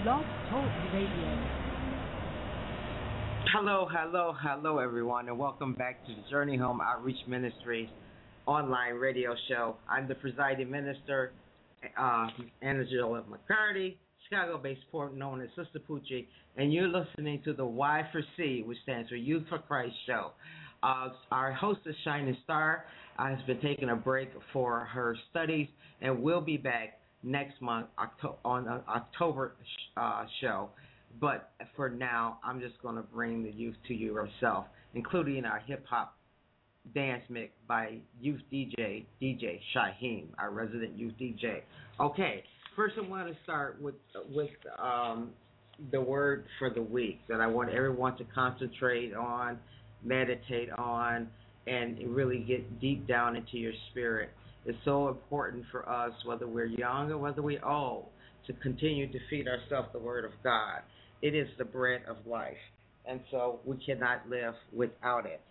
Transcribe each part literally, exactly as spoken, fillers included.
Blog Talk Radio. Hello, hello, hello, everyone, and welcome back to the Journey Home Outreach Ministries online radio show. I'm the presiding minister, uh, Angela McCarty, Chicago-based port known as Sister Poochie, and you're listening to the Y for C, which stands for Youth for Christ show. Uh, our hostess, Shining Star, uh, has been taking a break for her studies and will be back next month Octo- on an October uh, show. But for now, I'm just going to bring the youth to you yourself, including our hip-hop dance mix by youth D J, D J Shaheem, our resident youth D J. Okay, first I want to start with with um, the word for the week that I want everyone to concentrate on, meditate on, and really get deep down into your spirit. It's so important for us, whether we're young or whether we're old, to continue to feed ourselves the word of God. It is the bread of life, and so we cannot live without it.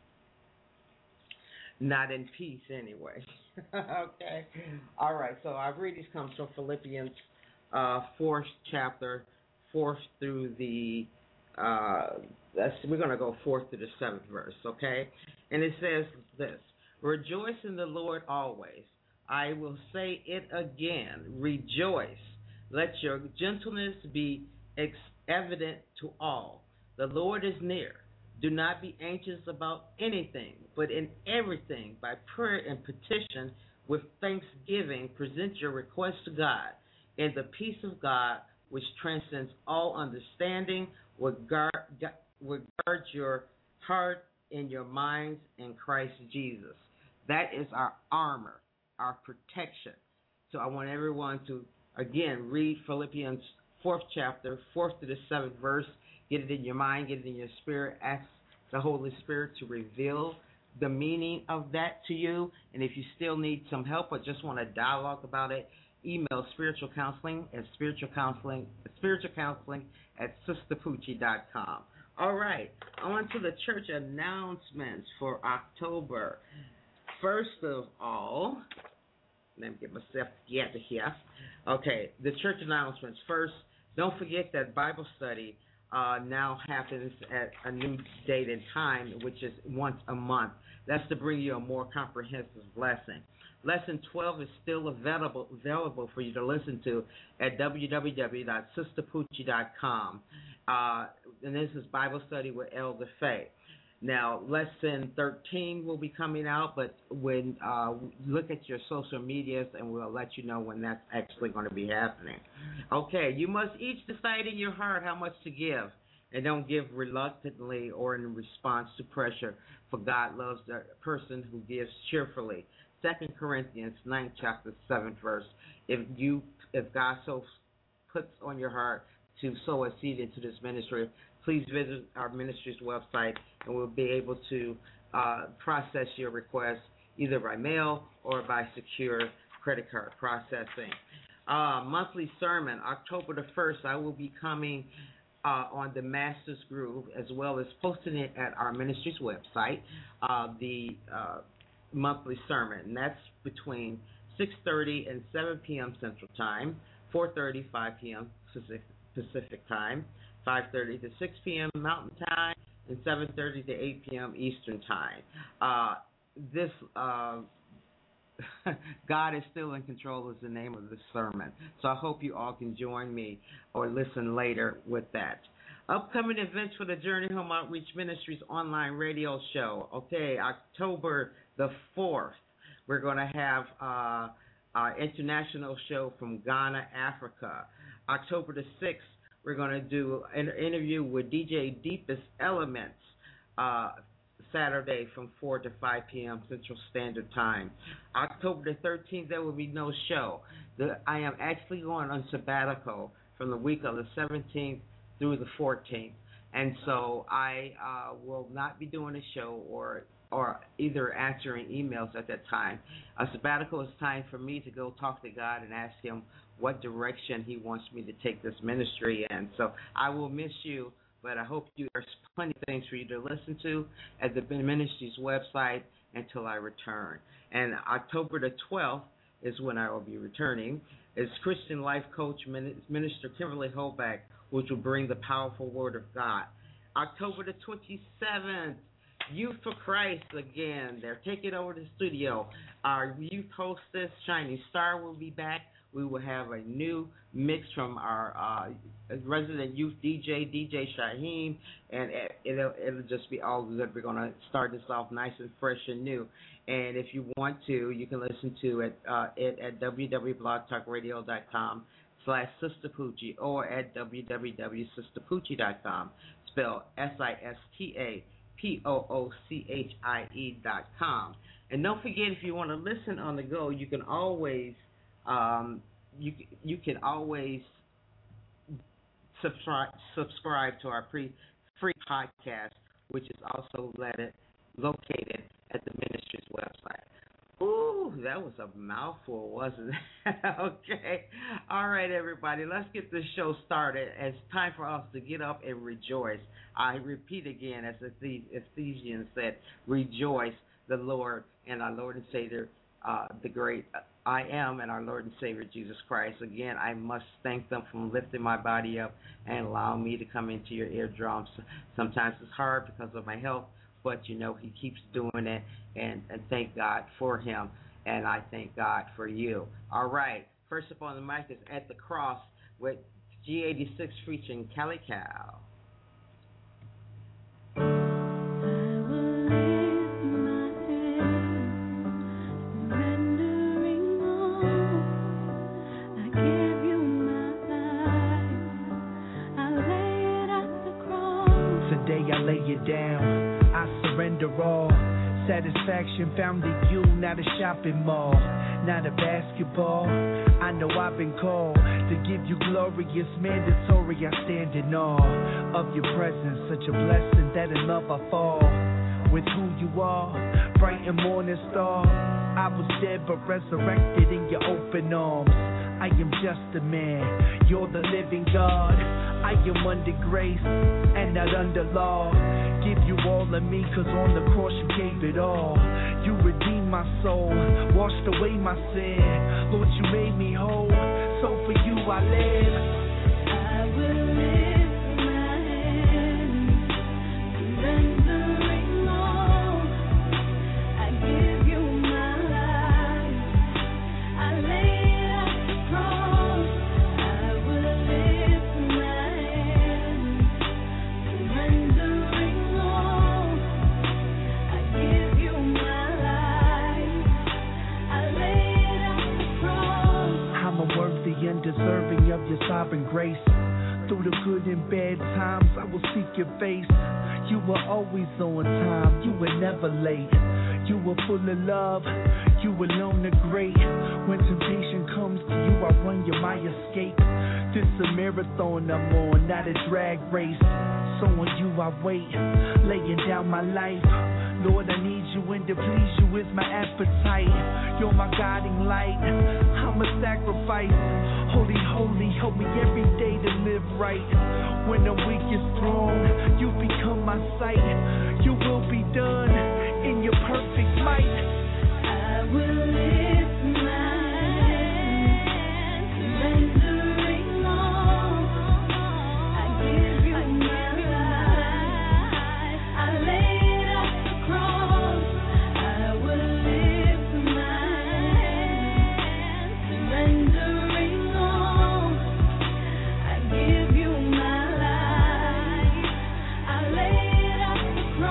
Not in peace, anyway. Okay. All right. So our readings comes from Philippians, uh, fourth chapter, fourth through the. Uh, that's, we're going to go fourth to the seventh verse. Okay, and it says this: "Rejoice in the Lord always. I will say it again. Rejoice. Let your gentleness be ex- evident to all. The Lord is near. Do not be anxious about anything, but in everything, by prayer and petition, with thanksgiving, present your requests to God. And the peace of God, which transcends all understanding, will guard, will guard your heart and your minds in Christ Jesus." That is our armor, our protection. So I want everyone to, again, read Philippians fourth chapter, fourth to the seventh verse. Get it in your mind, get it in your spirit. Ask the Holy Spirit to reveal the meaning of that to you. And if you still need some help or just want to dialogue about it, email spiritual counseling at spiritual counseling spiritual counseling at sister poochie dot com. All right, on to the church announcements for October. First of all, let me get myself together here. Okay, the church announcements. First, don't forget that Bible study uh, now happens at a new date and time, which is once a month. That's to bring you a more comprehensive lesson. Lesson twelve is still available available for you to listen to at w w w dot sister poochie dot com. Uh, and this is Bible study with Elder Faye. Now, lesson thirteen will be coming out, but when uh, look at your social medias, and we'll let you know when that's actually going to be happening. Okay, you must each decide in your heart how much to give, and don't give reluctantly or in response to pressure, for God loves the person who gives cheerfully. Second Corinthians ninth chapter, seventh verse. If you, if God so puts on your heart to sow a seed into this ministry, please visit our ministry's website, and we'll be able to uh, process your request either by mail or by secure credit card processing. Uh, monthly sermon, October the first, I will be coming uh, on the Master's Groove, as well as posting it at our ministry's website, uh, the uh, monthly sermon. And that's between six thirty and seven p.m. Central Time, four thirty, five p.m. Pacific, Pacific Time, five thirty to six p.m. Mountain Time, and seven thirty to eight p.m. Eastern Time. Uh, this uh, God is still in control is the name of the sermon. So I hope you all can join me or listen later with that. Upcoming events for the Journey Home Outreach Ministries online radio show. Okay, October the fourth, we're going to have uh, our international show from Ghana, Africa. October the sixth, we're going to do an interview with D J Deepest Elements uh, Saturday from four to five p.m. Central Standard Time. October the thirteenth, there will be no show. The, I am actually going on sabbatical from the week of the seventeenth through the fourteenth. And so I uh, will not be doing a show or or either answering emails at that time. A sabbatical is time for me to go talk to God and ask Him what direction He wants me to take this ministry in. So I will miss you, but I hope you there's plenty of things for you to listen to at the ministry's website until I return. And October the twelfth is when I will be returning. is Christian life coach Minister Kimberly Holback, which will bring the powerful word of God. October the twenty-seventh, Youth for Christ again. They're taking over the studio. Our youth hostess, Shining Star, will be back. We will have a new mix from our uh, resident youth D J, D J Shaheem, and it'll, it'll just be all good. We're going to start this off nice and fresh and new. And if you want to, you can listen to it, uh, it at www.blogtalkradio.com slash Sister Poochie or at www dot sister poochie dot com, spelled S I S T A P O O C H I E dot com. And don't forget, if you want to listen on the go, you can always um, you you can always subscribe subscribe to our pre free podcast, which is also let located at the ministry's website. Ooh, that was a mouthful, wasn't it? Okay. All right, everybody, let's get this show started. It's time for us to get up and rejoice. I repeat again, as Ephesians said, rejoice the Lord and our Lord and Savior, uh, the great I am, and our Lord and Savior Jesus Christ. Again, I must thank them for lifting my body up and allowing me to come into your eardrums. Sometimes it's hard because of my health, but, you know, he keeps doing it, and, and thank God for him, and I thank God for you. All right, first up on the mic is At the Cross with G eighty-six featuring Cali Cow. All satisfaction found in you, not a shopping mall, not a basketball. I know I've been called to give you glory. It's mandatory. I stand in awe of your presence, such a blessing that in love I fall with who you are, bright and morning star. I was dead but resurrected in your open arms. I am just a man, you're the living God. I am under grace and not under law. Give you all of me, cause on the cross you gave it all. You redeemed my soul, washed away my sin. Lord, you made me whole, so for you I live. I will lift my hands, surrendering all. I give you my life, I lay it at the cross. I will lift my hands, surrendering all. I give you my life, I lay it at the cross. I'm unworthy and deserving of your sovereign grace. Through the good and bad times, I will seek your face. You were always on time, you were never late. You were full of love, you alone are great. When temptation comes to you, I run, you're my escape. This a marathon I'm on, not a drag race. So on you I wait, laying down my life. Lord, I need you, and to please you is my appetite. You're my guiding light, I'm a sacrifice. Holy, holy, help me every day to live right. When the weak is strong, you become my sight. You will be done in your perfect might. I will lift my hands, surrendering all. I give you my life, I lay it at the cross. I will lift my hands, surrendering all. I give you my life, I lay it at the cross.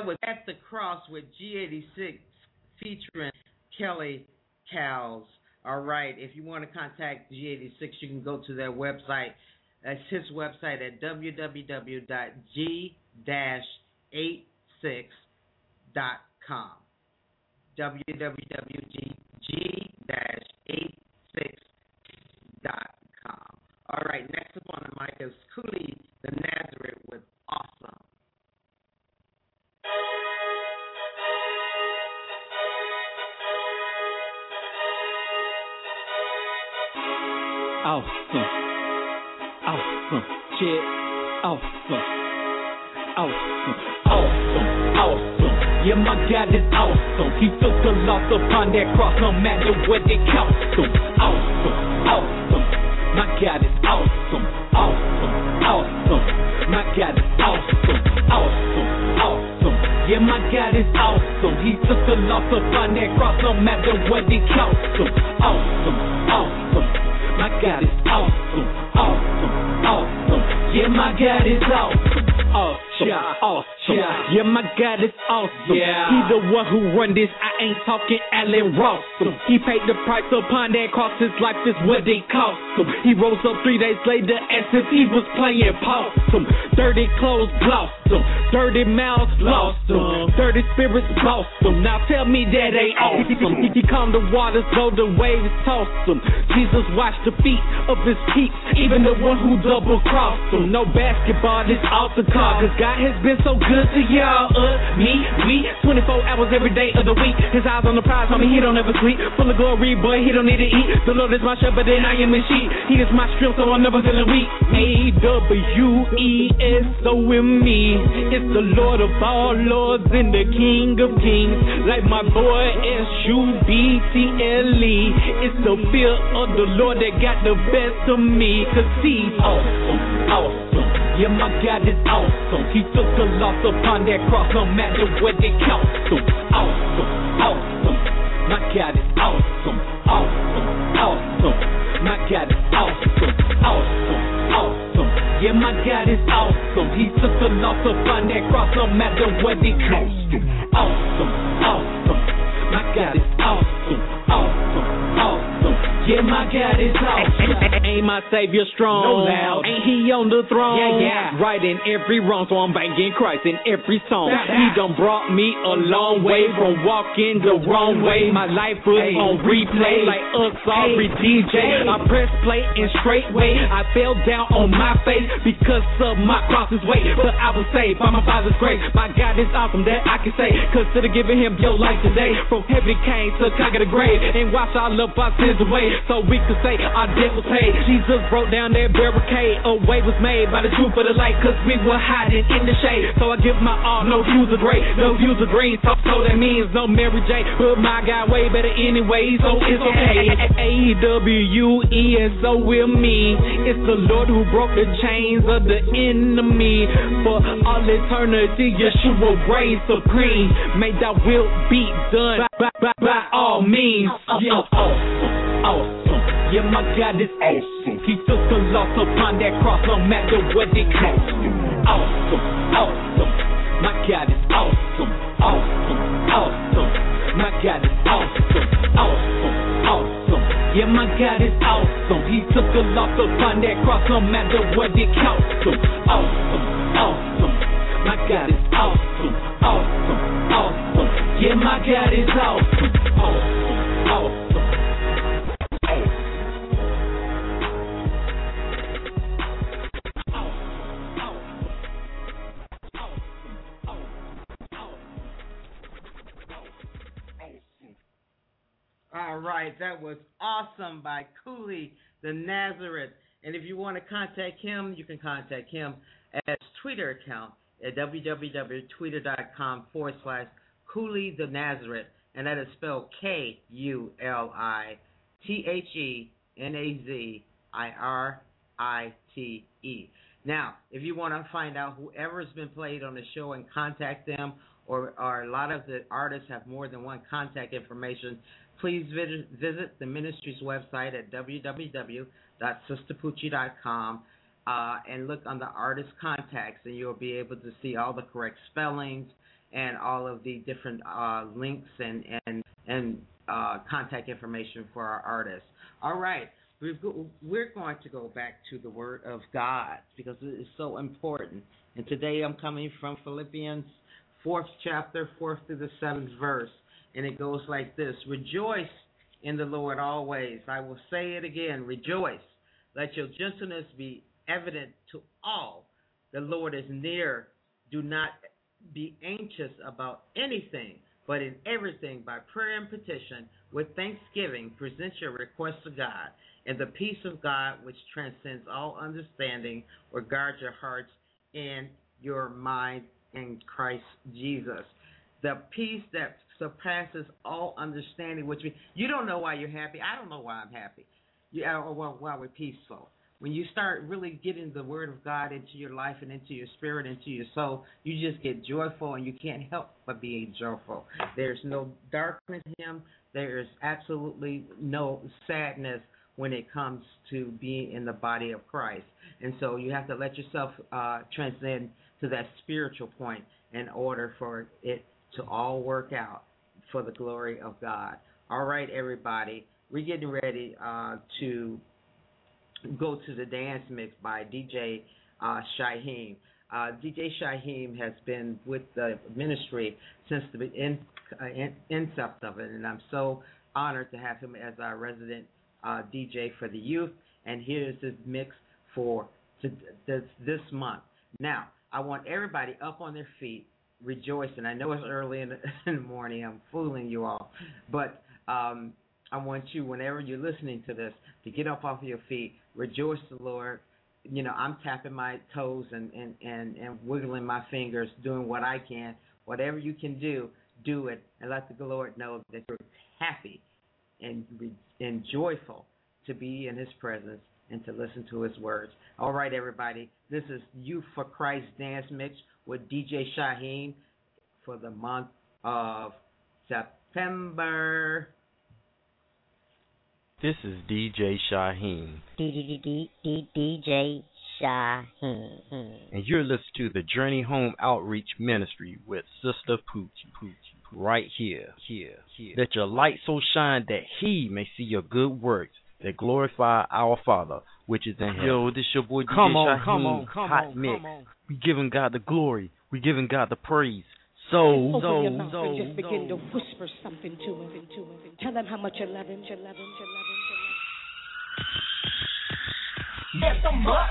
was At the Cross with G eighty-six featuring Kelly Cows. All right, if you want to contact G eighty-six, you can go to their website. That's his website at w w w dot g dash eighty-six dot com. w w w dot g dash eighty-six dot com. All right, next up on the mic is Cooley the Nazareth with Awesome. Awesome, awesome, shit, awesome, awesome, awesome, awesome. Yeah, my God is awesome. He took the loss upon that cross, no matter what it cost him. Awesome, awesome. My God is awesome, awesome, awesome. My God is awesome, awesome, awesome. Yeah, my God is awesome. He took the loss upon that cross, no matter what it cost him. Awesome, awesome. My God is awesome, awesome, awesome. Yeah, my God is awesome, awesome, awesome. Yeah, my God is awesome. Yeah. He the one who run this. I ain't talking Allen Rawson. He paid the price upon that cross. His life is what it cost him. He rose up three days later as if he was playing possum. Dirty clothes glossed him. Dirty mouths lost him. Dirty spirits bossed him. Now tell me that ain't awesome. He calmed the waters, though the waves tossed him. Jesus washed the feet of his peeps, even the one who double crossed him. No basketball, this altar call, cause God has been so good to y'all, uh, me, we, twenty-four hours every day of the week. His eyes on the prize, homie, he don't ever sleep. Full of glory, boy, he don't need to eat. The Lord is my shepherd and I am his sheep. He is my strength, so I'm never feeling weak. A W E S O M E. It's the Lord of all lords and the King of kings. Like my boy S U B T L E. It's the fear of the Lord that got the best of me, cause he's awesome, awesome. Yeah, my God is awesome. He took the loss upon that cross, no matter what it cost him. Awesome, awesome. My God is awesome, awesome, awesome. My God is awesome, awesome, awesome. Yeah, my God is awesome. He took the loss upon that cross, no matter what it cost him. Awesome, awesome. My God is awesome, awesome, awesome. Yeah, my God is awesome. Ain't my Savior strong? No loud. Ain't he on the throne? Yeah, yeah. Right in every wrong, so I'm banging Christ in every song. Yeah, yeah. He done brought me a long way from walking the wrong way. My life was hey. on replay like a sorry hey. D J. Hey. I pressed play in straight way. I fell down on my face because of my cross's weight. But I was saved by my Father's grace. My God is awesome, that I can say. Consider giving him your life today. From heaven came to conquer the grave and wash all of our sins away. So we could say our debt was paid. Jesus broke down that barricade. A way was made by the truth of the light, cause we were hiding in the shade. So I give my all, no views of gray, no views of green. So, so that means no Mary J. But my God way better anyway, so it's okay. A W E S O M E. It's the Lord who broke the chains of the enemy. For all eternity, Yeshua reigns supreme. May thy will be done by, by, by all means. Yeah. Awesome, awesome. Yeah, my God is awesome. He took the loss upon that cross, no matter what it cost him. Awesome, awesome. My God is awesome, awesome, awesome. My God is awesome, awesome, awesome. Yeah, my God is awesome. He took the loss upon that cross, no matter what it cost him. Awesome, awesome. My God is awesome, awesome, awesome. Yeah, my God is awesome, awesome, awesome. All right, that was awesome by Cooley the Nazareth. And if you want to contact him, you can contact him at his Twitter account at www.twitter.com forward slash Cooley the Nazareth. And that is spelled K U L I T H E N A Z I R I T E. Now, if you want to find out whoever's been played on the show and contact them, or, or a lot of the artists have more than one contact information, please visit, visit the ministry's website at w w w dot sister poochie dot com uh, and look on the artist contacts, and you'll be able to see all the correct spellings and all of the different uh, links and and and uh, contact information for our artists. All right, we've go, we're going to go back to the Word of God because it is so important. And today I'm coming from Philippians fourth chapter, fourth through the seventh verse, and it goes like this: Rejoice in the Lord always. I will say it again, rejoice. Let your gentleness be evident to all. The Lord is near. Do not be anxious about anything, but in everything by prayer and petition with thanksgiving present your requests to God, and the peace of God which transcends all understanding will guard your hearts and your mind in Christ Jesus. The peace that surpasses all understanding, which means you don't know why you're happy. I don't know why I'm happy. You, or why we're peaceful. When you start really getting the Word of God into your life and into your spirit, into your soul, you just get joyful, and you can't help but be joyful. There's no darkness in Him. There is absolutely no sadness when it comes to being in the body of Christ. And so you have to let yourself uh, transcend to that spiritual point in order for it to all work out for the glory of God. All right, everybody, we're getting ready uh, to go to the dance mix by D J uh, Shyheim. Uh, D J Shyheim has been with the ministry since the in, uh, in, incept of it, and I'm so honored to have him as our resident uh, D J for the youth. And here's his mix for to, this, this month. Now, I want everybody up on their feet, rejoicing. I know it's early in the, in the morning. I'm fooling you all, but um, I want you, whenever you're listening to this, to get up off your feet, rejoice the Lord. You know, I'm tapping my toes and, and, and, and wiggling my fingers, doing what I can. Whatever you can do, do it, and let the Lord know that you're happy and, and joyful to be in His presence and to listen to His words. All right, everybody, this is Youth for Christ Dance Mix with D J Shyheim for the month of September. This is D J Shyheim. D D D D D J Shyheim. And you're listening to the Journey Home Outreach Ministry with Sister Poochie. Poochie. Right here, here, here. Let your light so shine that He may see your good works that glorify our Father, which is in heaven. Yo, this your boy D J Come on, Shyheim. come on, come Hot on, mix. come on. We giving God the glory. We giving God the praise. So, Open so, your mouth so, and just begin so. to whisper something to him, to him. Tell him how much you love him, you love him, you love him, you love him. Lift them up.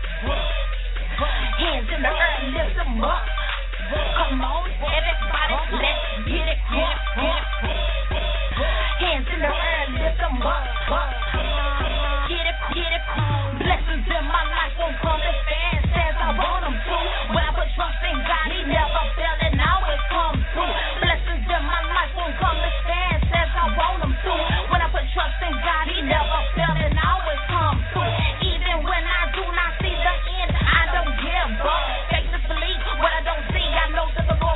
Hands in the air, lift them up. Come on, everybody, let's get it, get it, get it. Hands in the air, lift them up. Get it, get it. Blessings in my life won't come as fast as I want them to. When I put trust in God, He never failed and always come through. Blessings in my life won't come as fast as I want them to. When I put trust in God, He never failed and always come through. Even when I do not see the end, I don't give up. Faith is belief, what I don't see, I know that the Lord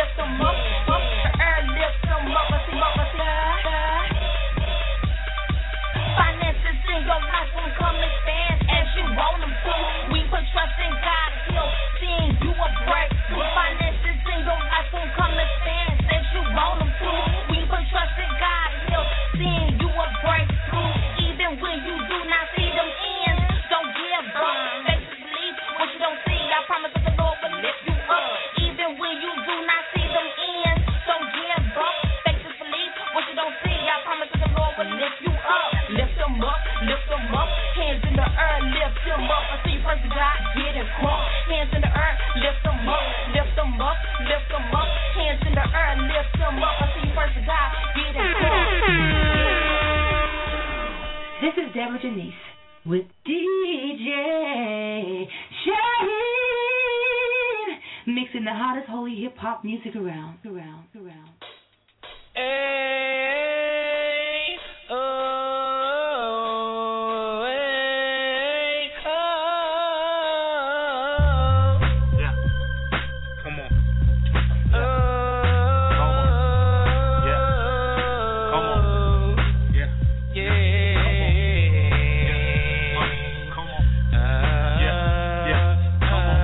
lift them up, up. The earth lift them up, I see, up, I see. Finances in your life won't come and stand as you want them to. We put trust in God, He'll send you a breakthrough. Finances in your life won't come and stand as you want them to. We put trust in God, He'll send you a breakthrough. Even when you do not see them ends, don't give up. Faith is belief, what you don't see, I promise that the Lord will lift you up. Even when you do not see them ends, don't give up. Faith is belief, what you don't see, I promise that the Lord will lift you up. Lift them up, lift them up, hands in the earth, lift them up. I see you first God, get it crunk. Hands in the earth, lift them up, lift them up, lift them up. Hands in the earth, lift them up. I see you first God, get it crunk. This is Deborah Janice with D J Shaheen, mixing the hottest holy hip hop music around, around, around. Hey, oh, hey, oh. Yeah, come on. Yeah. Come on. Yeah. Come on. Yeah. Yeah. Come on. Yeah. Yeah. Come on.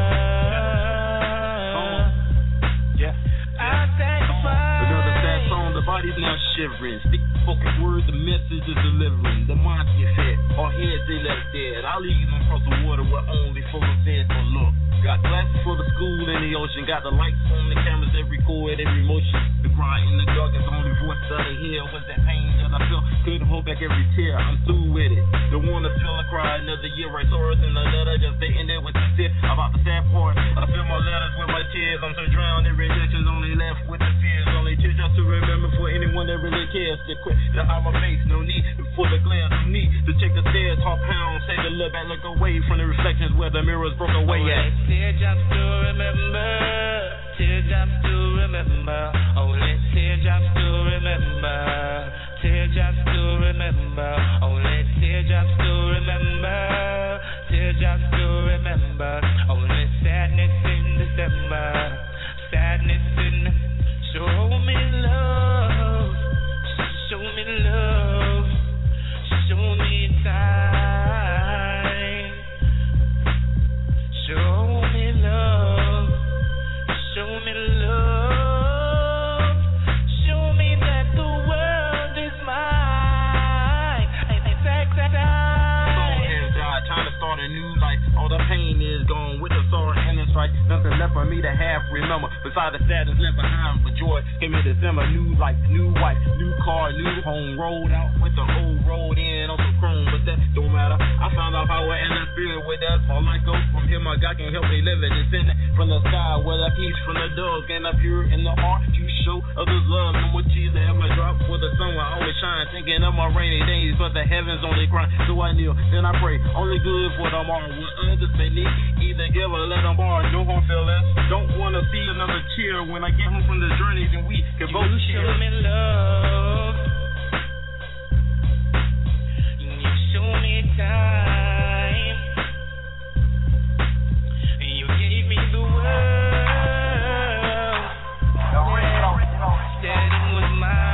Yeah. I sacrifice. Another sad song, the body's now shivering. Stick spoken word, the message is delivering. The minds get fed, our heads they left dead. I lead them across the water where only focus heads can look. Got glasses for the school and the ocean. Got the lights on the cameras, every chord, every motion. The cry in the dark is the only voice that I hear. Was that pain that I felt? Couldn't hold back every tear. I'm through with it. Don't wanna feel I cry another year. Right swords in the letter, just dating there with the tear. About the sad part, I fill my letters with my tears. I'm so drowned in rejections, only left with the fears. Only tears just to remember for anyone that really cares. To quit to hide my face, no need for the glare, no need to check the stairs. Heart pound, take a look back, look away from the reflections where the mirrors broke away at. Teardrops to remember, teardrops to remember, only teardrops to remember, teardrops to remember, only teardrops to remember, teardrops to remember, only sadness in December, sadness in, show me love, show me love, show me time, show me love, show me love, show me that the world is mine. Soul has died, time to start a new life. All the pain is gone with the sorrow and the strife. Nothing left for me to have, remember. Besides the sadness left behind, but joy came in December. New life, new wife, new car, new home. Rolled out with the old road in on some chrome, but that don't matter. I found out power and the spirit with that. All I go from here, my God can help me live it. Descending from the sky where the peace from the dove and up here in the heart to show others love. No more tears that ever drop for the sun will always shine. Thinking of my rainy days, but the heavens only cry. So I kneel, then I pray. Only good for tomorrow. What others they need, either give or let them borrow. No one feel less. Don't wanna see another tear when I get home from the journeys and we can both share. Show me love. You show me time. You gave me the world. Said it was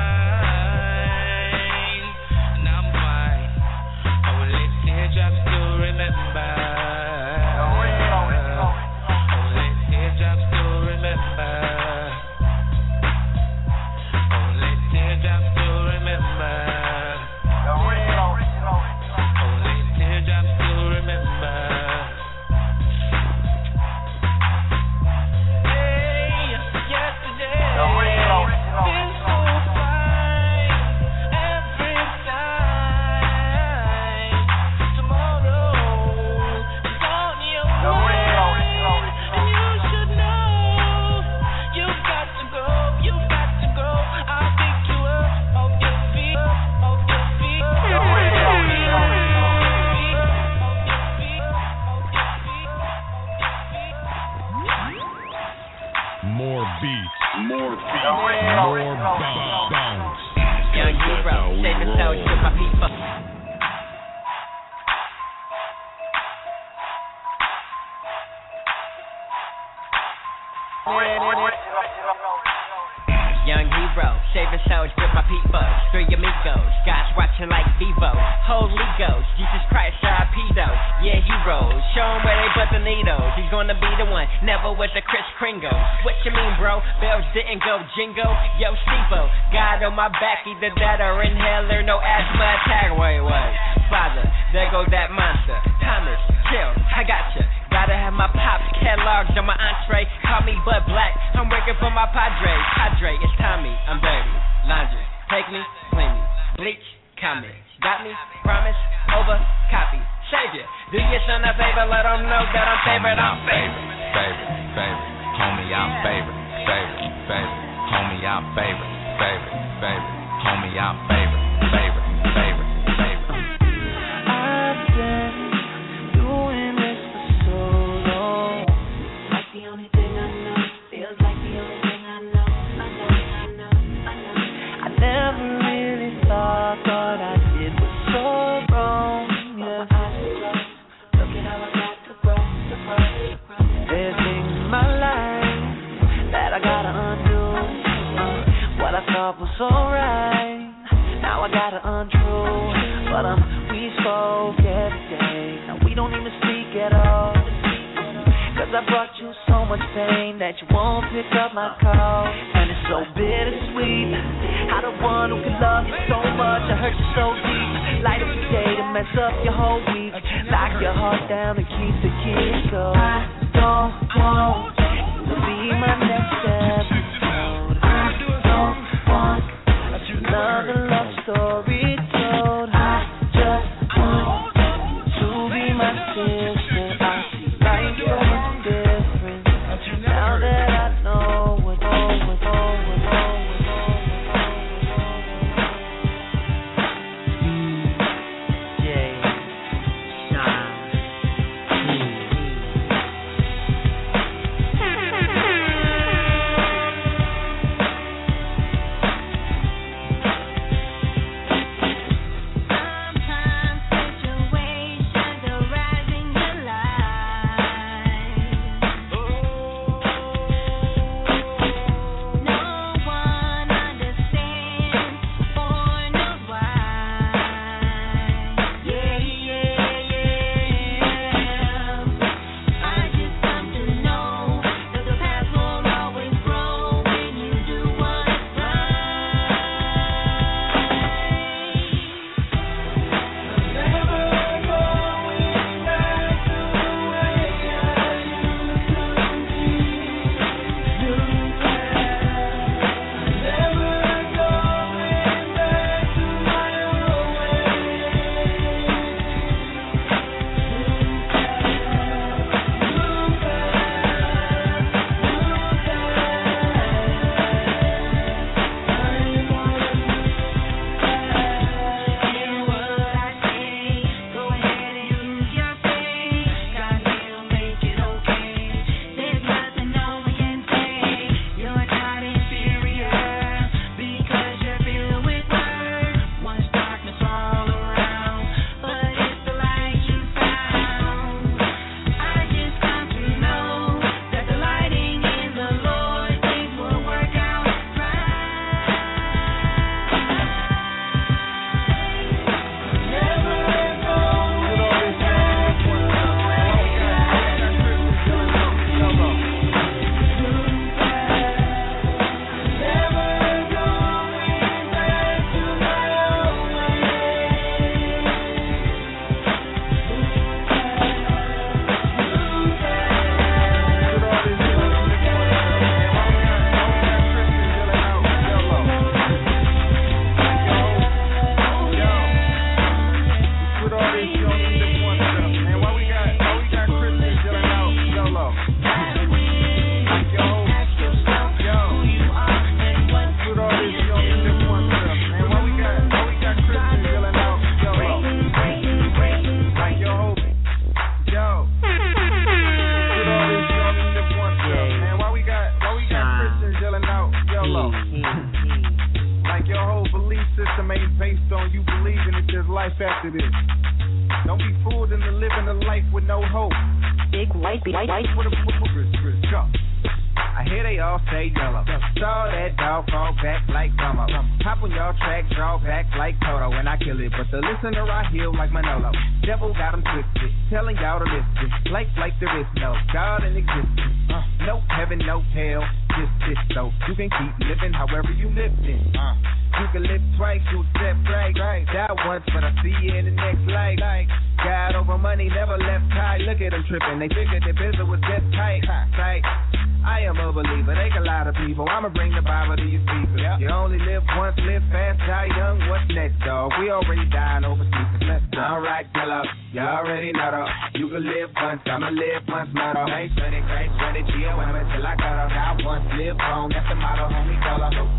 mine, and I'm fine. Only teardrops to remember. Only teardrops to remember. Only teardrops to remember. Only teardrops to remember. Hey, yesterday feels so fine every time. Tomorrow is on your mind, and you should know you've got to go, you've got to go. I'll pick you up off your feet, off your feet, off your feet, off your feet, off your feet, off your feet. More beats, more beats, more bounce, bounce. Young Hero, save and tell you my people. favorite shows with my people. Three amigos, guys watching like Vivo. Holy Ghost, Jesus Christ, Sharpedo. Yeah, heroes, show him where they put the needles. He's gonna be the one, never with the Kris Kringle. What you mean, bro? Bells didn't go jingle. Yo, Steve-O, God on my back, either that or inhaler, no asthma attack. Wait, wait, Father, there goes that monster. Thomas, chill, I gotcha. Gotta have my pops catalogs on my entree. Call me Bud Black, I'm working for my Padre. Padre, it's Tommy, I'm dirty. Laundry, take me, clean me. Bleach, comment. Got me, promise, over, copy. Savior, do your son a favor, let him know that I'm favorite. I'm favorite, favorite, favorite. Homie, I'm favorite, favorite, favorite. Homie, I'm favorite, favorite, favorite. Homie, I'm favorite, favorite, favorite, favorite. I've been doing this for so long. Like the only thing I know, feels like the only thing I know. I know, I know, I know. I never really thought what I did was so wrong. Yeah. My eyes are closed. Look at how I got to grow, to grow, to grow. There's things in my life that I gotta undo. Uh, what I thought was alright, now I gotta untrue. But um, we spoke every day, now we don't even speak at all. Cause I brought you so much pain that you won't pick up my call. And it's so bittersweet, how the one who can love you so much, I hurt you so deep. Light up the day to mess up your whole week. Lock your heart down and keep the keys. So I don't want to be my next episode. I don't want another love story told. I just want to be my sister. I see life so much different now that I know what, oh, what, oh, what, oh, what, D J Shine. after this. Don't be fooled into living a life with no hope. Big white, big white, with a I hear they all say yellow. Saw that dog fall back like gummo. Hop on y'all track, draw back like Toto, and I kill it. But the listener I heal like Manolo. Devil got him twisted, telling y'all to listen. Life like there is no God in existence. Uh, no heaven, no hell, just this though. You can keep living however you live in. Uh, you can live twice, you accept right. right. Die once, but I see you in the next life. Like, God over money, never left high. Look at them tripping, they figured their business was just tight. Tight. I am a believer, they a lot of people. I'ma bring the Bible to you people. Yep. You only live once, live fast, die young. What's next, dog? We already dying over sleeping. Let's go. Alright, Jello, you already know though. You can live once, I'ma live once, motto. Hey, sweaty, great, sweaty, chill, women till I got her. Die once, live wrong, that's the motto, homie, color. Go,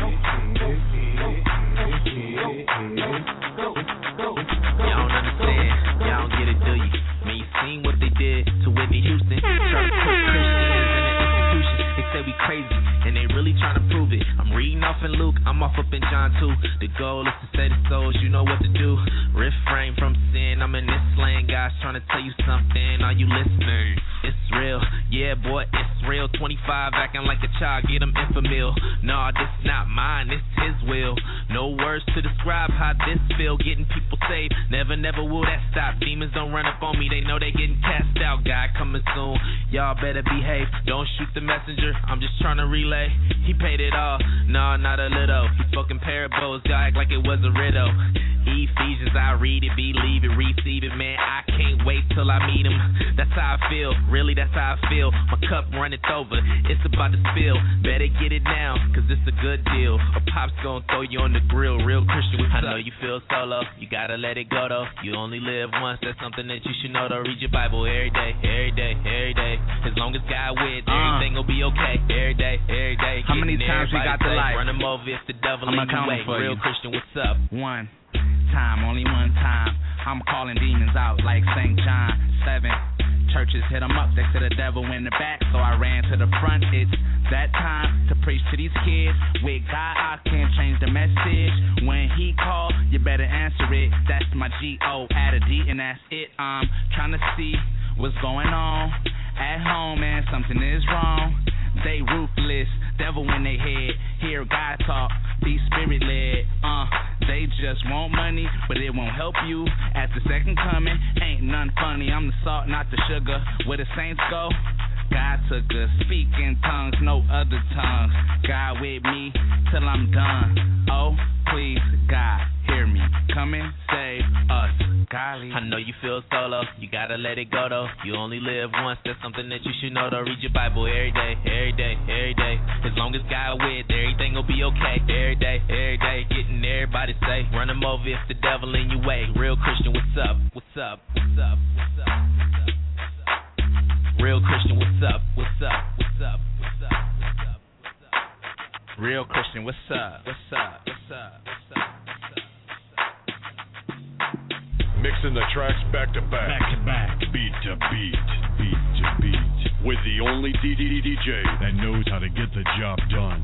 go, go. Y'all don't understand, y'all don't get it, do you? I mean, you seen what they did to Whitney Houston. Trying to put Christians in the institution. They say we crazy, and they really trying to prove it. I'm reading off in Luke, I'm off up in John too. The goal is to say to souls, you know what to do. Refrain from sin, I'm in this lane. God's trying to tell you something, are you listening? It's real, yeah boy, it's real. twenty-five acting like a child, get him infamil. Nah, this not mine, this his will. No words to describe how this feel. Getting people saved, never, never will that stop. Demons don't run up on me, they know they getting cast out. God coming soon, y'all better behave. Don't shoot the messenger, I'm just trying to relay. He paid it all, nah, not a little. He fucking parables, y'all act like it was a riddle. Ephesians, I read it, believe it, receive it, man. I can't wait till I meet him. That's how I feel, really, that's how I feel. My cup runneth over, it's about to spill. Better get it now, cause it's a good deal. A pop's gonna throw you on the grill, real Christian. I know you feel solo, you gotta let it go though. You only live once, that's something that you should know though. Read your Bible every day, every day, every day. As long as God with, everything will be okay. Every day, every day. How many times we got the life? Run them over if the devil in your way. Real Christian, what's up? One time, only one time. I'm calling demons out like Saint John. Seven churches hit them up, they said the devil in the back, so I ran to the front. It's that time to preach to these kids. With God, I can't change the message. When he call, you better answer it. That's my G O, add a D, and that's it. I'm trying to see what's going on at home, man, something is wrong. They ruthless, devil in their head. Hear God talk, be spirit led. Uh, they just want money, but it won't help you at the second coming. Ain't none funny. I'm the salt, not the sugar. Where the saints go, God took us. Speak in tongues, no other tongues. God with me till I'm done. Oh, please, God, hear me. Come and save us. Golly. I know you feel solo, you gotta let it go though. You only live once, that's something that you should know though. Read your Bible every day, every day, every day. As long as God with, everything will be okay. Every day, every day, getting everybody safe. Run them over if the devil in your way. Real Christian, what's up? What's up? What's up? What's up? What's up? Real Christian, what's up? What's up? What's up? What's up? What's up? What's up? Real Christian, what's up? What's up? What's up? What's up? Mixing the tracks back to back, back to back, beat to beat, beat to beat, with the only D D D J that knows how to get the job done.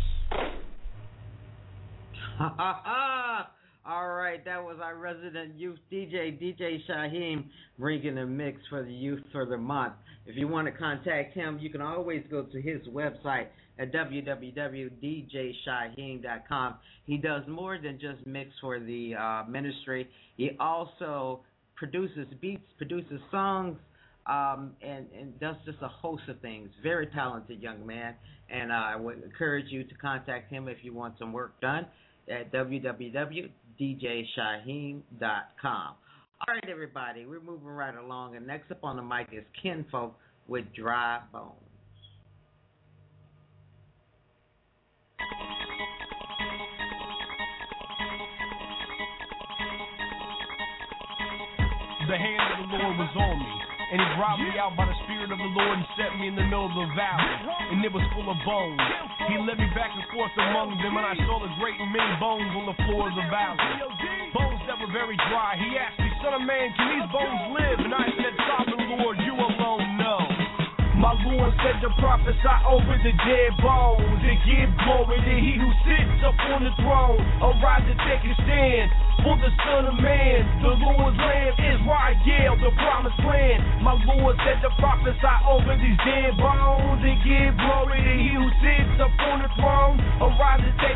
Ha ha ha! All right, that was our resident youth D J, D J Shaheem, bringing a mix for the youth for the month. If you want to contact him, you can always go to his website at w w w dot d j shaheem dot com. He does more than just mix for the uh, ministry. He also produces beats, produces songs, um, and, and does just a host of things. Very talented young man, and uh, I would encourage you to contact him if you want some work done at w w w dot d j shaheem dot com. All right, everybody, we're moving right along, and next up on the mic is Kinfolk with Dry Bones. The hand of the Lord was on me, and he brought me out by the Spirit of the Lord and set me in the middle of the valley, and it was full of bones. He led me back and forth among them, and I saw a great many bones on the floor of the valley, bones that were very dry. He asked me, son of man, can these bones live? And I said, sovereign Lord, you alone know. My Lord said to prophesy over the dead bones and give glory to he who sits upon the throne. Arise and take your stand for the Son of Man. The Lord's land is Israel, the promised land. My Lord said to prophesy over these dead bones and give glory to he who sits upon the throne. Arise and take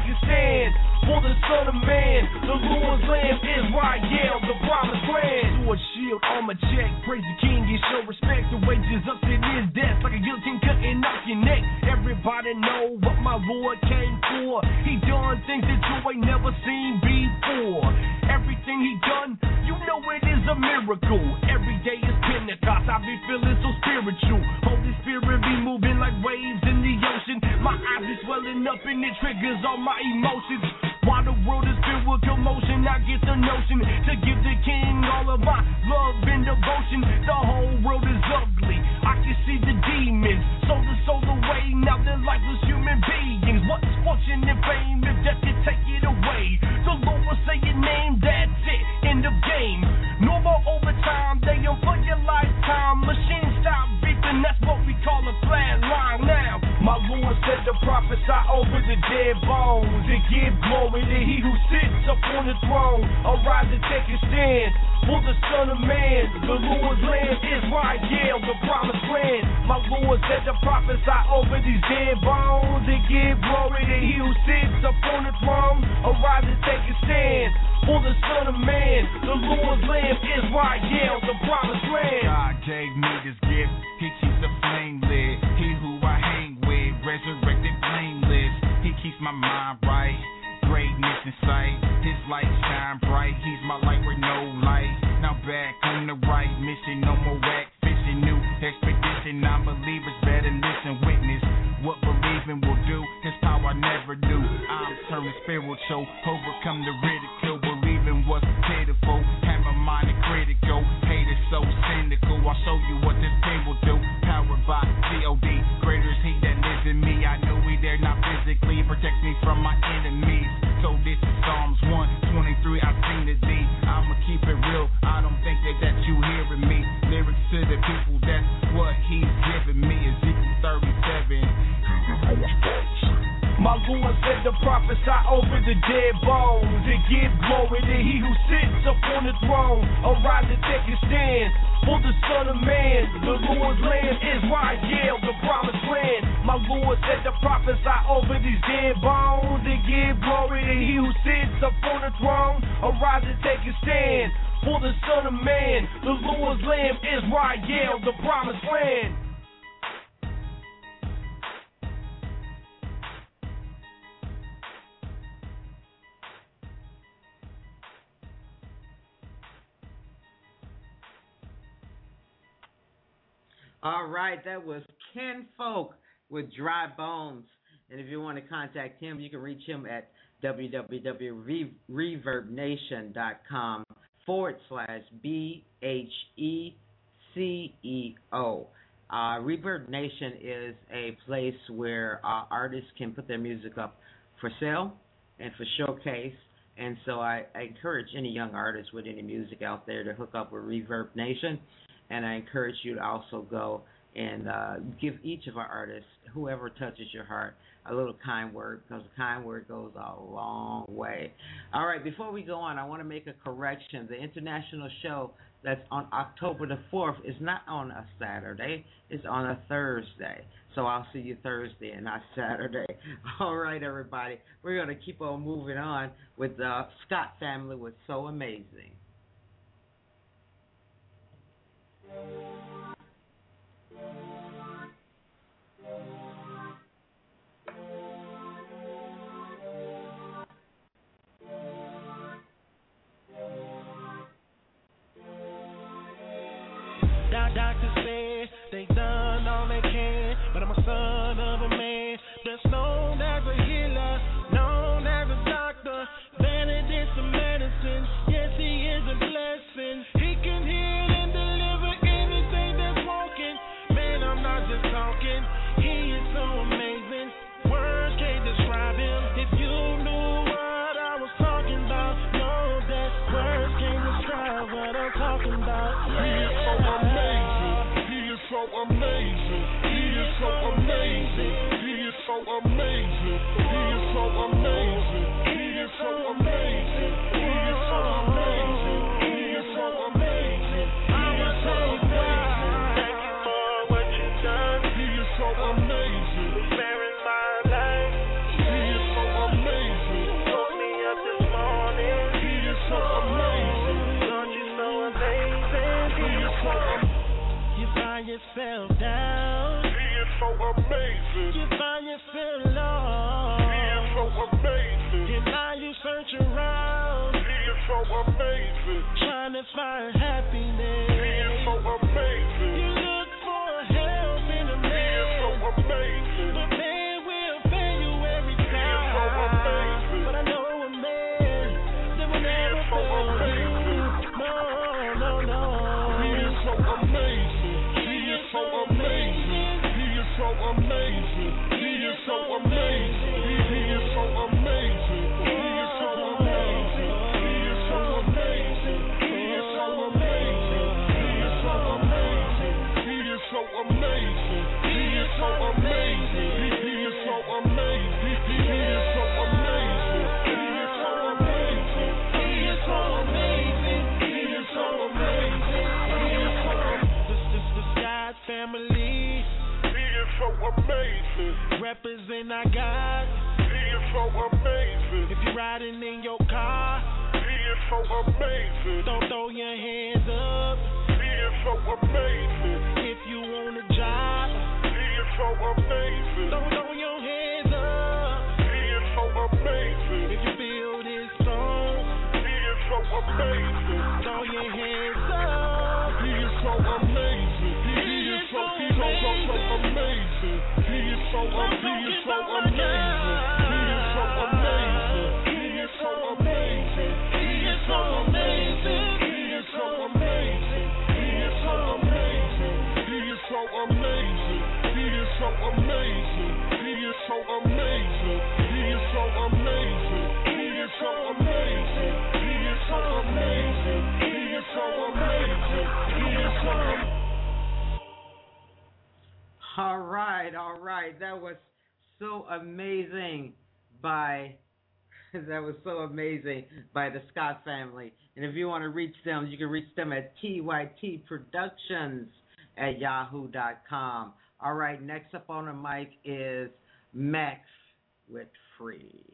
take a stand for the Son of Man. The Lord's Lamb, Israel, the promised land. Sword, shield, armor check, praise the King and show respect. The wages up to his death, like a guillotine cutting off your neck. Everybody know what my Lord came for. He done things that you ain't never seen before. Everything he done, you know it is a miracle. Every day is Pentecost, I be feeling so spiritual. Holy Spirit be moving like waves in the ocean. My eyes be swelling up and it triggers all my emotions. While the world is filled with commotion, I get the notion to give the King all of my love and devotion. The whole world is ugly, I can see the demons. Sold the soul away, now they're lifeless human beings. What's fortune and fame if death can take it away? The Lord will say your name, that's it, end of game. No more overtime, they on for your lifetime. Machines stop beeping, that's what we call a flat line now. My Lord said to prophesy over the dead bones and give glory to he who sits upon the throne. Arise and take a stand for the Son of Man. The Lord's land, Israel, the promised land. My Lord said to prophesy over these dead bones and give glory to he who sits upon the throne. Arise and take a stand for the Son of Man. The Lord's land, Israel, the promised land. God gave me this gift, he keeps the flame lit. He who I hang with, resurrected blameless. He keeps my mind right, greatness in sight. His light shine bright, he's my light with no light. Now back on the right mission, no more whack fishing, new expedition. Non-believers better listen, witness what believing will do. His power I never do. I'm turning spiritual, overcome the ridicule. Believing what's pitiful, have my mind critical. Hate is so cynical, I'll show you what this king will do. Powered by G O D, greater is he that lives in me. I know he there, not physically, protects me from my enemies. So this is Psalms one twenty-three, I sing the D. I'ma keep it real, I don't think that, that you hearing me. Lyrics to the people, that's what he's giving me. Ezekiel thirty-seven. My Lord said to prophesy over the dead bones and give glory to he who sits upon the throne. Arise and take a stand for the Son of Man. The Lord's land, Israel, the promised land. My Lord said to prophesy over these dead bones and give glory to he who sits upon the throne. Arise and take a stand for the Son of Man. The Lord's land, Israel, the promised land. All right, that was Kinfolk with Dry Bones. And if you want to contact him, you can reach him at www.reverbnation.com forward slash B H E C E O. Uh, Reverb Nation is a place where uh, artists can put their music up for sale and for showcase. And so I, I encourage any young artist with any music out there to hook up with Reverb Nation. And I encourage you to also go and uh, give each of our artists, whoever touches your heart, a little kind word, because a kind word goes a long way. All right, before we go on, I want to make a correction. The international show that's on October the fourth is not on a Saturday. It's on a Thursday. So I'll see you Thursday and not Saturday. All right, everybody. We're going to keep on moving on with the Scott family with So Amazing. Doctor said they done all they can, but I'm a son of a man that's known as a healer, known as a doctor, better than some medicine. Yes, he is a blessing. He can heal and deliver anything that's walking. Man, I'm not just talking. He is so amazing. Words can't describe him. If you knew what I was talking about, know that words can't describe what I'm talking about. He is so amazing. He is so amazing. He is so amazing. He is so amazing. He is so amazing. He is so amazing. He is so amazing. He is so amazing. He is so amazing. Thank you for what you've done. He is so amazing. Sparing my life. He is so amazing. amazing. You find yourself lost. He is so amazing. And now you search around. He is so amazing. Trying to find happiness. He is so amazing. You look for help in a man. He is so amazing. But man will fail you every time. He is so amazing. But I know a man that will never so fail you. No, no, no. He is so amazing. He is so amazing. He is so amazing. He is so amazing. He is so amazing. He is so amazing. He is so amazing. He is so amazing. He is so amazing. He is so amazing. He is so amazing. He is so amazing. He is so amazing. He is so amazing. He is so amazing. He is so amazing. He is so amazing. This is the Scott family. He is so amazing. Represent our God. He is so amazing. If you're riding in your car, he is so amazing. Don't throw your hands up. He is so amazing. If you want a job, he is so amazing. Don't throw your hands up. He is so amazing. If you feel this song, he is so amazing. Throw your hands up. He is so amazing. He, he is so, he so, so, so amazing. He is so, um, he is so amazing. He is so amazing. He is so amazing. He is so amazing. He is so amazing. He is so amazing. He is so amazing. He is so amazing. He is so amazing. He is so amazing. He is so amazing. He is so amazing. He is so amazing. He is so amazing. All right, all right. That was so amazing by that was so amazing by the Scott family. And if you want to reach them, you can reach them at T Y T Productions at yahoo dot com. All right, next up on the mic is Max with Free.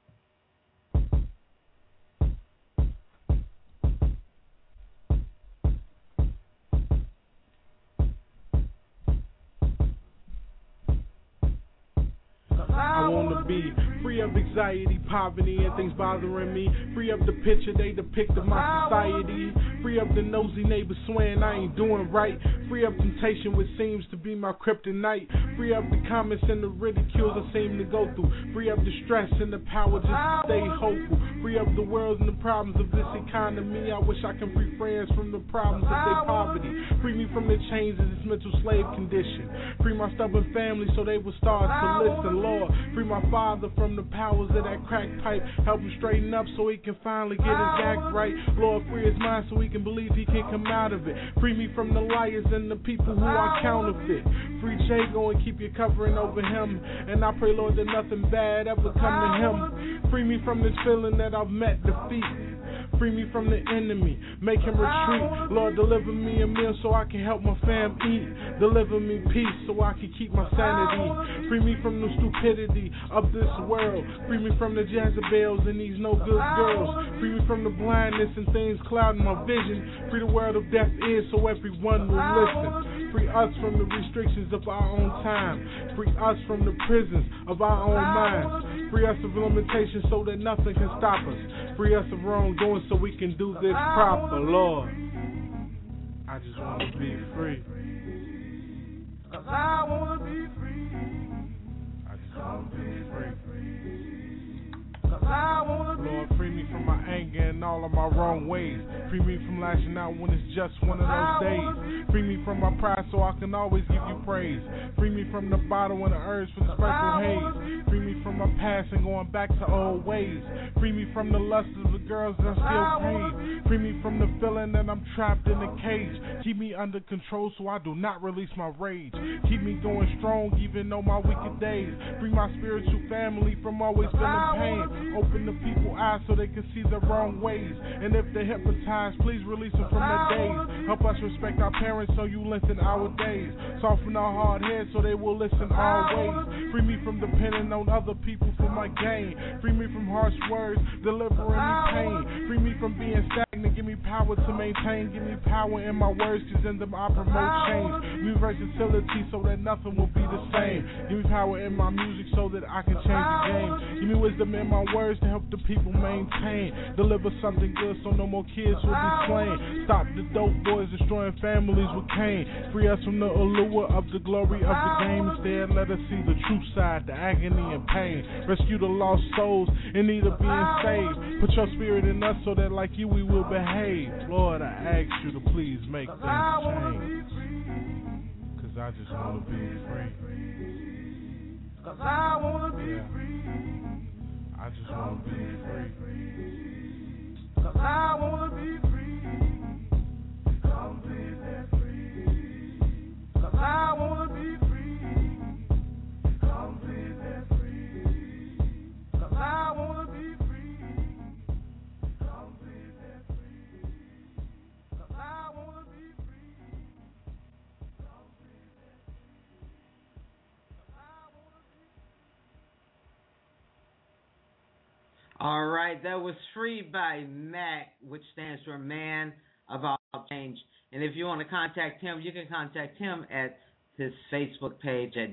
I wanna be free of anxiety, poverty, and things bothering me. Free of the picture they depict of my society. Free of the nosy neighbor swearing I ain't doing right. Free of temptation, which seems to be my kryptonite. Free of the comments and the ridicules I seem to go through. Free of the stress and the power just to stay hopeful. Free of the world and the problems of this economy. I wish I can free friends from the problems of their poverty. Free me from the chains of this mental slave condition. Free my stubborn family so they will start to listen, Lord. Free my father from the powers of that crack pipe. Help him straighten up so he can finally get his act right. Lord, free his mind so he can believe he can come out of it. Free me from the liars and the people who are counterfeit. Free Jago and keep your covering over him. And I pray, Lord, that nothing bad ever come to him. Free me from this feeling that I've met defeat. Free me from the enemy, make him retreat. Lord, deliver me a meal so I can help my fam eat. Deliver me peace so I can keep my sanity. Free me from the stupidity of this world. Free me from the Jezebels and these no good girls. Free me from the blindness and things clouding my vision. Free the world of deaf ears so everyone will listen. Free us from the restrictions of our own time. Free us from the prisons of our own minds. Free us of limitations so that nothing can stop us. Free us of wrongdoing so we can do this proper, Lord. I just want to be free. Cause I want to be free. I just want to be free. Cause I want to be Lord, free me from my anger and all of my wrong ways. Free me from lashing out when it's just one of those days. Free me from my pride so I can always give you praise. Free me from the bottle and the urge for the spectral haze. Free me from my past and going back to old ways. Free me from the lust of the girls that still crave. Free me from the feeling that I'm trapped in a cage. Keep me under control so I do not release my rage. Keep me going strong even though my wicked days. Free my spiritual family from always feeling pain. Open the people's eyes so they can see the the wrong ways. And if they're hypnotized, please release them from their days. Help us respect our parents so you lengthen our days. Soften our hard heads so they will listen always. Free me from depending on other people for my gain. Free me from harsh words, delivering me pain. Free me from being stagnant, give me power to maintain. Give me power in my words, cause in them I promote change. Give me versatility so that nothing will be the same. Give me power in my music so that I can change the game. Give me wisdom in my words to help the people maintain. Deliver something good so no more kids will be slain. Stop the dope boys destroying families with Cain. Free us from the allure of the glory of the game. Instead, let us see the true side, the agony and pain. Rescue the lost souls in need of being saved. Put your spirit in us so that like you we will behave. Lord, I ask you to please make things change. Cause I just want to be free. Cause I want to be free. I just want to be free. Cause I want to be free. Completely free. Cause I want to be free. Completely free. Cause I want to be free. Completely free. Cause I want to be free. All right, that was Free by Mac, which stands for Man About Change. And if you want to contact him, you can contact him at his Facebook page at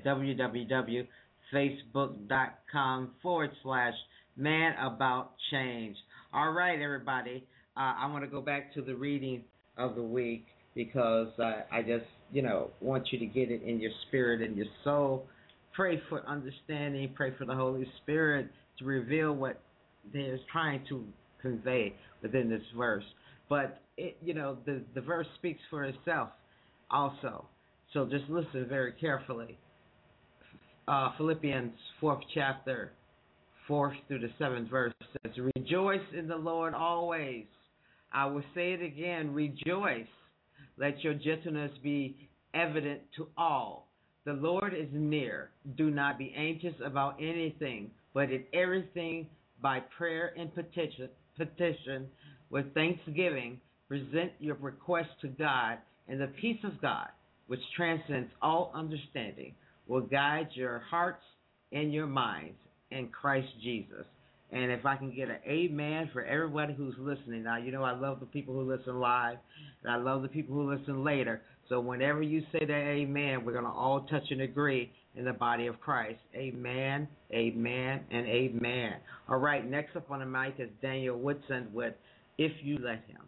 www.facebook.com forward slash Man About Change. All right, everybody. Uh, I want to go back to the reading of the week because uh, I just, you know, want you to get it in your spirit and your soul. Pray for understanding. Pray for the Holy Spirit to reveal what they're trying to convey within this verse. But, it, you know, the, the verse speaks for itself also. So just listen very carefully. Uh, Philippians fourth chapter, fourth through the seventh verse says, rejoice in the Lord always. I will say it again, rejoice. Let your gentleness be evident to all. The Lord is near. Do not be anxious about anything, but in everything by prayer and petition, petition with thanksgiving, present your request to God, and the peace of God, which transcends all understanding, will guide your hearts and your minds in Christ Jesus. And if I can get an amen for everybody who's listening. Now, you know I love the people who listen live, and I love the people who listen later. So whenever you say that amen, we're going to all touch and agree in the body of Christ. Amen, amen, and amen. All right, next up on the mic is Daniel Woodson with If You Let Him.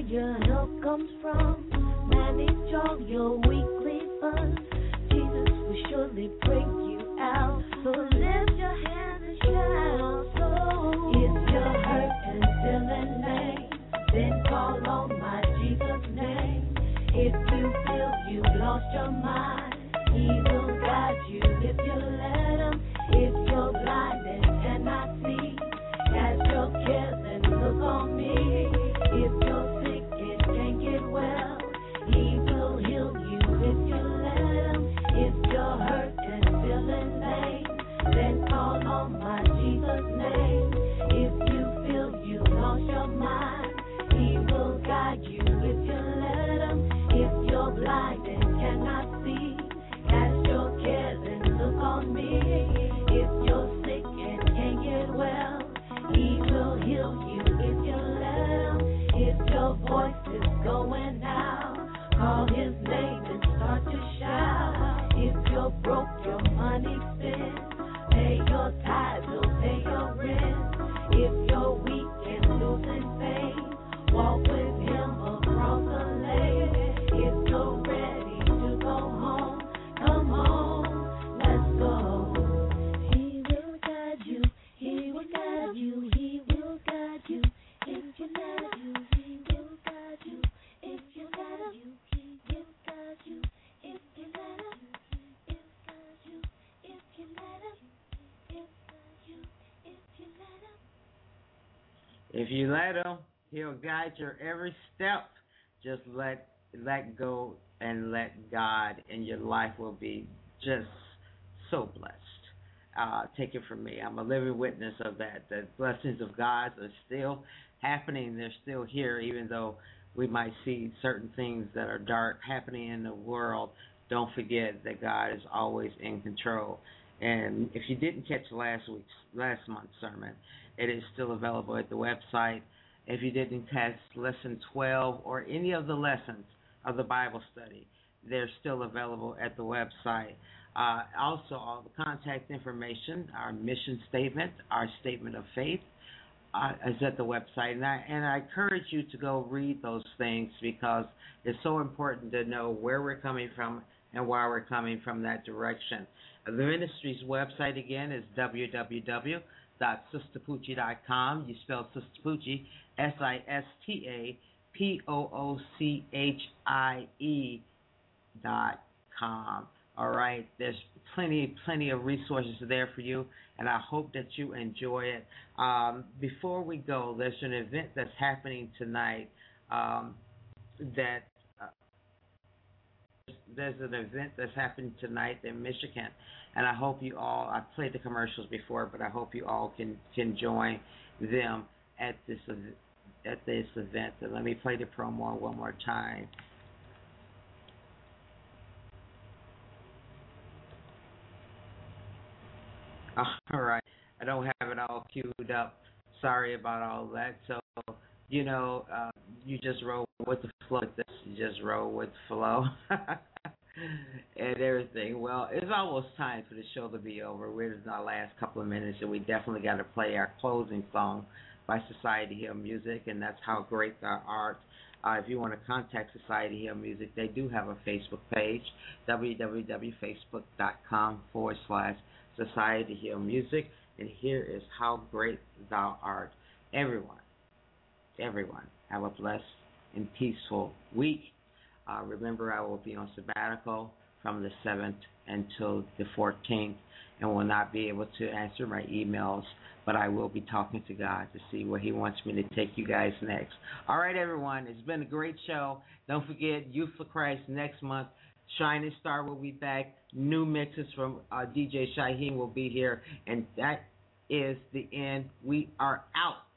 your help comes from. Manage all your weekly funds. Jesus will surely bring you out. So lift your hands and shout. So if you're hurt and feeling lame, then call on my Jesus name. If you feel you've lost your mind, He will guide you if you let Him. If you're blind and cannot see, cast your cares and look on me. If you're sick and can't get well, He will heal you if you let Him. If you're hurt and feeling lame, then call on my Jesus name. If you feel you lost your mind, He will guide you if you let Him. If you're blind and cannot see, cast your cares and look on me. If you're sick and can't get well, He will heal you if you let Him. If your voice is going out, call His name and start to shout. If you're broke, your money spent, pay your tithes, He'll pay your rent. If you're weak and losing faith, walk with Him across the lake. If you're ready to go home, come home, let's go. He will guide you, He will guide you, He will guide you. If you let Him, He will guide you. If you let Him, He will guide you. If you let Him, He will guide you. If you let Him, He will guide you. If you let Him. If you let Him, He'll guide your every step. Just let let go and let God, and your life will be just so blessed. Uh, take it from me. I'm a living witness of that. The blessings of God are still happening. They're still here, even though we might see certain things that are dark happening in the world. Don't forget that God is always in control. And if you didn't catch last week's, last month's sermon, it is still available at the website. If you didn't catch lesson twelve or any of the lessons of the Bible study, they're still available at the website. Uh, also, all the contact information, our mission statement, our statement of faith, uh, is at the website. And I, and I encourage you to go read those things, because it's so important to know where we're coming from and why we're coming from that direction. The ministry's website, again, is w w w dot sister poochie dot com. You spell Sister Poochie, S I S T A P O O C H I E dot com. All right, there's plenty, plenty of resources there for you, and I hope that you enjoy it. Um, before we go, there's an event that's happening tonight um, that uh, there's an event that's happening tonight in Michigan, and I hope you all, I've played the commercials before, but I hope you all can, can join them at this at this event. And let me play the promo one more time. All right, I don't have it all queued up. Sorry about all that. So, you know, uh, you just roll with the flow with this. You just roll with the flow and everything. Well, it's almost time for the show to be over. We're in our last couple of minutes, and we definitely got to play our closing song by Society Hill Music, and that's How Great Thou Art. Uh, if you want to contact Society Hill Music, they do have a Facebook page, www.facebook.com forward slash Society Hill Music, and here is How Great Thou Art. Everyone, everyone, have a blessed and peaceful week. Uh, remember, I will be on sabbatical from the seventh until the fourteenth, and will not be able to answer my emails, but I will be talking to God to see where He wants me to take you guys next. All right, everyone, it's been a great show. Don't forget, Youth for Christ next month. Shining Star will be back. New mixes from uh, D J Shaheen will be here. And that is the end. We are out.